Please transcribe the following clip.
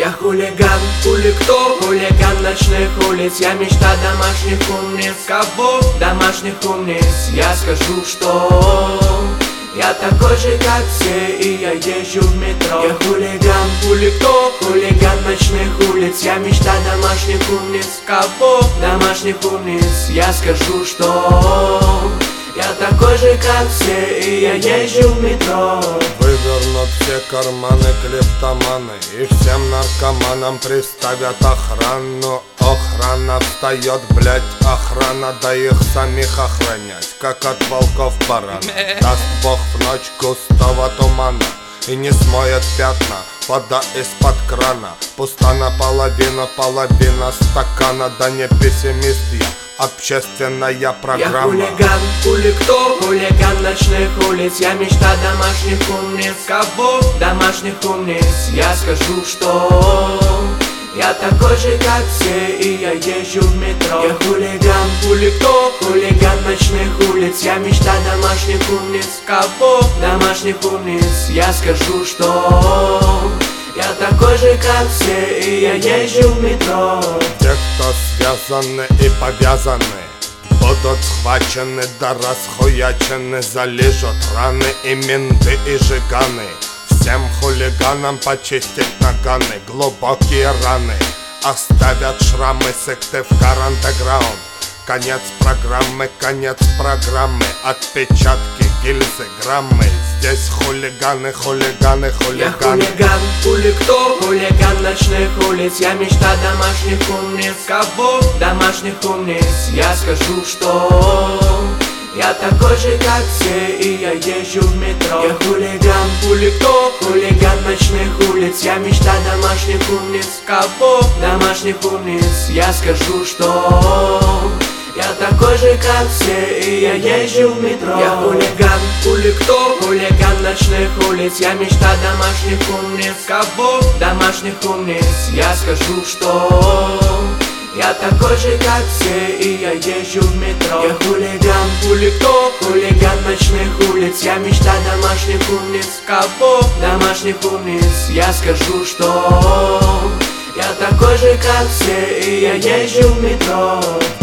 Я хулиган, кто? Хулиган ночных улиц. Я мечта домашних умниц. Кого? Домашних умниц. Я скажу, что я такой же, как все, и я езжу в метро. Я хулиган, кто? Хулиган ночных улиц. Я мечта домашних умниц. Кого? Домашних умниц. Я скажу, что я такой же, как все, и я езжу в метро. Вывернут все карманы клептоманы, и всем наркоманам приставят охрану. Охрана встает, блять, охрана, да их самих охранять, как от волков барана. Даст Бог в ночь густого тумана и не смоет пятна вода из-под крана. Пуста наполовину, половина стакана, да не пессимист я, общественная программа. Я хулиган, кто? Хулиган ночных улиц. Я мечта домашних умниц. Кого? Домашних умниц. Я скажу, что я такой же, как все, и я езжу в метро. Я хулиган, кто? Хулиган ночных улиц. Я мечта домашних умниц. Кого? Домашних умниц. Я скажу, что я такой же, как все, и я езжу в метро. Те, кто связаны и повязаны, будут схвачены да расхуячены. Залижут раны и менты, и жиганы. Всем хулиганам почистить наганы. Глубокие раны оставят шрамы. Секты в карантеграунд. Конец программы, отпечатки, гильзы, граммы. Здесь хулиганы, хулиганы, хулиганы. Я хулиган, кто? Хулиган ночных улиц. Я мечта домашних умниц. Кого? Домашних умниц. Я скажу, что я такой же, как все, и я езжу в метро. Я хулиган, кто? Хулиган ночных улиц. Я мечта домашних умниц. Кого? Домашних умниц. Я скажу, что я такой же, как все, и я езжу в метро. Я хулиган, кто? Хулиган ночных улиц. Я мечта домашних умниц. Кого? Домашних умниц. Я скажу, что я такой же, как все, и я езжу в метро. Я хулиган, кто? Хулиган ночных улиц. Я мечта домашних умниц. Кого? Домашних умниц. Я скажу, что я такой же, как все, и я езжу в метро.